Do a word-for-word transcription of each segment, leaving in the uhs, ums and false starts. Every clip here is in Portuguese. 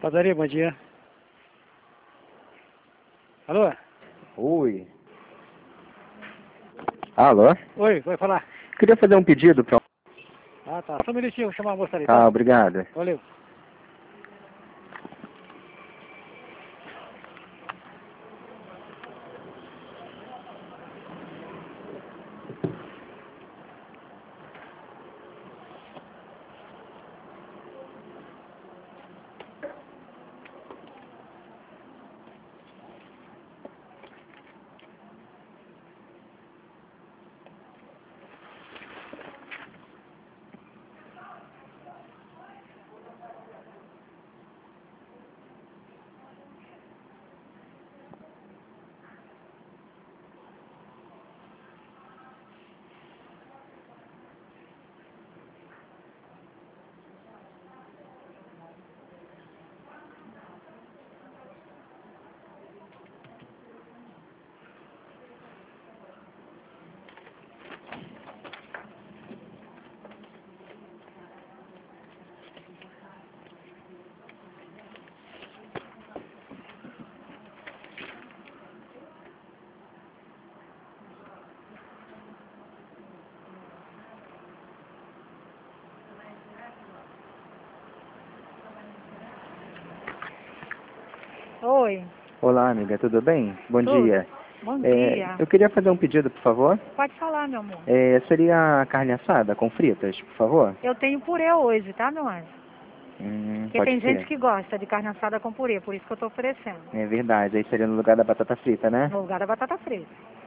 Padaria, bom dia. Alô? Oi. Alô? Oi, vai falar. Queria fazer um pedido para... Ah, tá. Só um minutinho, vou chamar a moça ali, Ah, tá? obrigado. Valeu. Oi. Olá, amiga, tudo bem? Bom Tudo. dia. Bom É, dia. eu queria fazer um pedido, por favor. Pode falar, meu amor. É, seria carne assada com fritas, por favor? Eu tenho purê hoje, tá, meu anjo? Hum, Porque pode tem gente ser. que gosta de carne assada com purê, por isso que eu tô oferecendo. É verdade, aí seria no lugar da batata frita, né? No lugar da batata frita.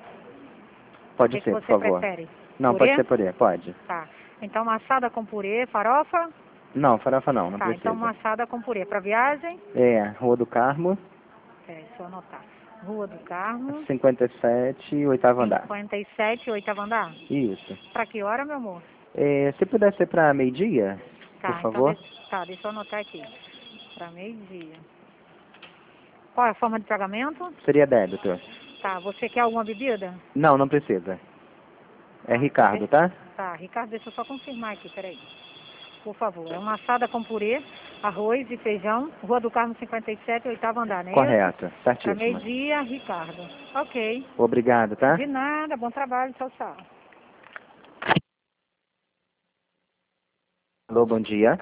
O Pode que, que ser, por você favor. prefere? Não, Purê? pode ser purê, pode. Tá. Então uma assada com purê, farofa? Não, farofa não, não Tá, então uma precisa. assada com purê. Pra viagem? É, Rua do Carmo, É, deixa eu anotar. Rua do Carmo, cinquenta e sete, oitavo andar. cinquenta e sete, oitavo andar. Isso. Pra que hora, meu amor? É, se puder ser para meio-dia, por Tá, então favor. deixa, tá, deixa eu anotar aqui. Pra meio-dia. Qual é a forma de pagamento? Seria débito. Tá, você quer alguma bebida? Não, não precisa. É Tá, então Ricardo, deixa... tá? Tá, Ricardo, deixa eu só confirmar aqui, peraí. Por favor, é uma assada com purê, arroz e feijão, Rua do Carmo cinquenta e sete, oitavo andar, não é isso? Correto, Para certíssimo. meio-dia, Ricardo. Ok. Obrigado, tá? De nada, bom trabalho, tchau, tchau. Alô, bom dia.